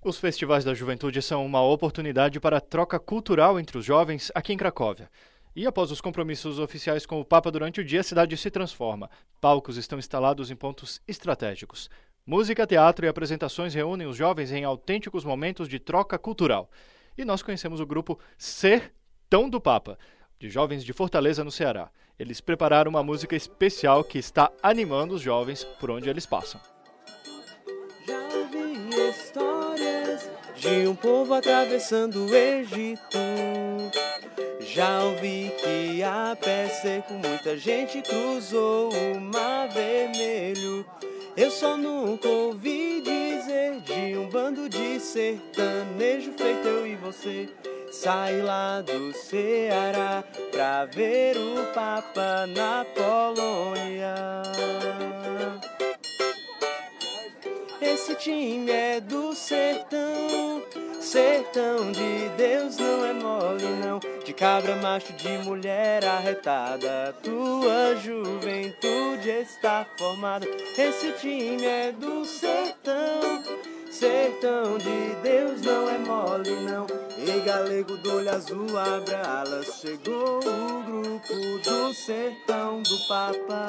Os festivais da juventude são uma oportunidade para a troca cultural entre os jovens aqui em Cracóvia. E após os compromissos oficiais com o Papa durante o dia, a cidade se transforma. Palcos estão instalados em pontos estratégicos. Música, teatro e apresentações reúnem os jovens em autênticos momentos de troca cultural. E nós conhecemos o grupo Sertão do Papa, de jovens de Fortaleza, no Ceará. Eles prepararam uma música especial que está animando os jovens por onde eles passam. Já ouvi histórias de um povo atravessando o Egito. Já ouvi que a pé seco muita gente cruzou o Mar Vermelho. Eu só nunca ouvi dizer de um bando de sertanejo feito eu e você. Saí lá do Ceará pra ver o Papa na Polônia. Esse time é do sertão, sertão de Deus não é mole não. De cabra macho, de mulher arretada, tua juventude está formada. Esse time é do sertão, sertão de Deus não é mole não. E galego do olho azul abra alas, chegou o grupo do sertão do Papa.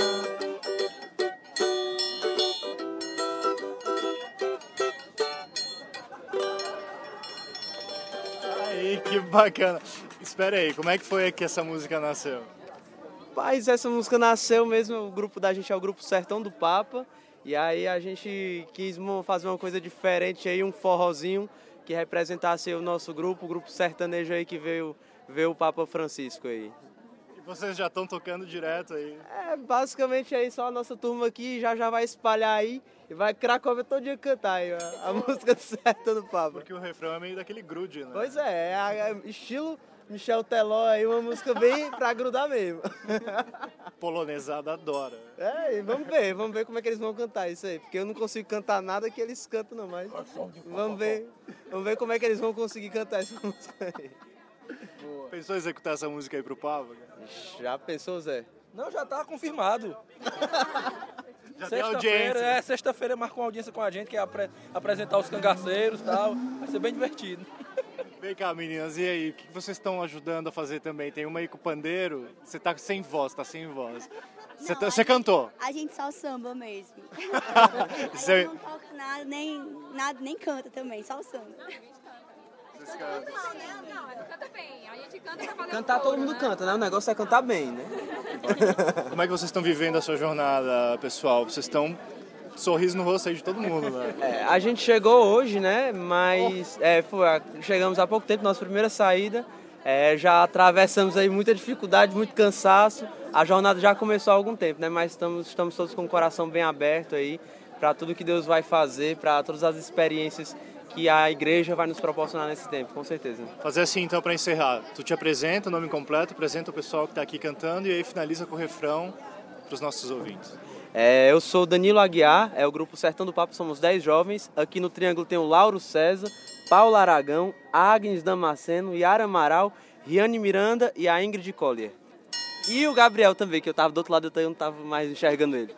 Aí, que bacana. Espera aí, como é que foi que essa música nasceu? Mas essa música nasceu mesmo, o grupo da gente é o grupo Sertão do Papa. E aí a gente quis fazer uma coisa diferente aí, um forrozinho que representasse o nosso grupo, o grupo sertanejo aí que veio ver o Papa Francisco aí. E vocês já estão tocando direto aí? Basicamente aí só a nossa turma aqui já vai espalhar aí e vai Cracóvia todo dia cantar aí a música do Sertão do Papa. Porque o refrão é meio daquele grude, né? Pois é estilo Michel Teló aí, uma música bem pra grudar mesmo. Polonezada adora. E vamos ver como é que eles vão cantar isso aí, porque eu não consigo cantar nada que eles cantam não, mas vamos ver como é que eles vão conseguir cantar essa música aí. Boa. Pensou em executar essa música aí pro Papa? Já pensou, Zé? Não, já tá confirmado. Já tem audiência. Sexta-feira marcou uma audiência com a gente, que é apresentar os cangaceiros e tal. Vai ser bem divertido. Vem cá, meninas, e aí? O que vocês estão ajudando a fazer também? Tem uma aí com o pandeiro, você tá sem voz, Você cantou? A gente só samba mesmo. Isso A aí- gente não toca nada, nem canta também, só o samba. Não, canta bem. A gente canta pra fazer Cantar todo mundo canta, né? O negócio é cantar bem, né? Como é que vocês estão vivendo a sua jornada, pessoal? Vocês estão sorriso no rosto aí de todo mundo, né? A gente chegou hoje, né? Mas chegamos há pouco tempo, nossa primeira saída. Já atravessamos aí muita dificuldade, muito cansaço. A jornada já começou há algum tempo, né? Mas estamos todos com o coração bem aberto aí para tudo que Deus vai fazer, para todas as experiências que a igreja vai nos proporcionar nesse tempo, com certeza. Fazer assim então para encerrar. Tu te apresenta, o nome completo, apresenta o pessoal que está aqui cantando e aí finaliza com o refrão para os nossos ouvintes. Eu sou Danilo Aguiar, o grupo Sertão do Papa, somos 10 jovens. Aqui no Triângulo tem o Lauro César, Paulo Aragão, Agnes Damasceno, Yara Amaral, Riane Miranda e a Ingrid Collier. E o Gabriel também, que eu estava do outro lado, eu não estava mais enxergando ele.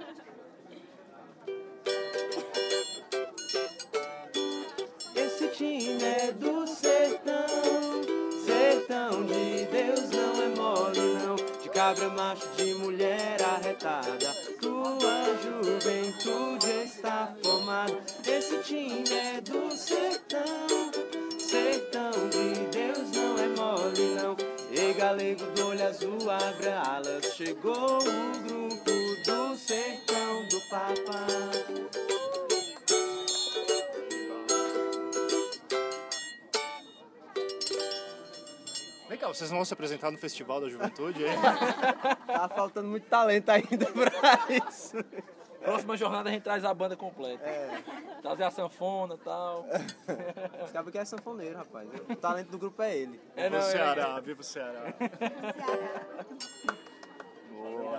Esse time é do sertão, sertão de Deus não é mole não. De cabra macho, de mulher arretada, tua juventude está formada. Esse time é do sertão, sertão de Deus não é mole não. E galego do olho azul abra alas, chegou o grupo do Sertão do Papa. Vem cá, vocês vão se apresentar no Festival da Juventude aí? Tá faltando muito talento ainda pra isso. Próxima jornada a gente traz a banda completa. Trazer a sanfona e tal. Esse cara que é sanfoneiro, rapaz. O talento do grupo é ele. Viva o Ceará, viva o Ceará. Ceará.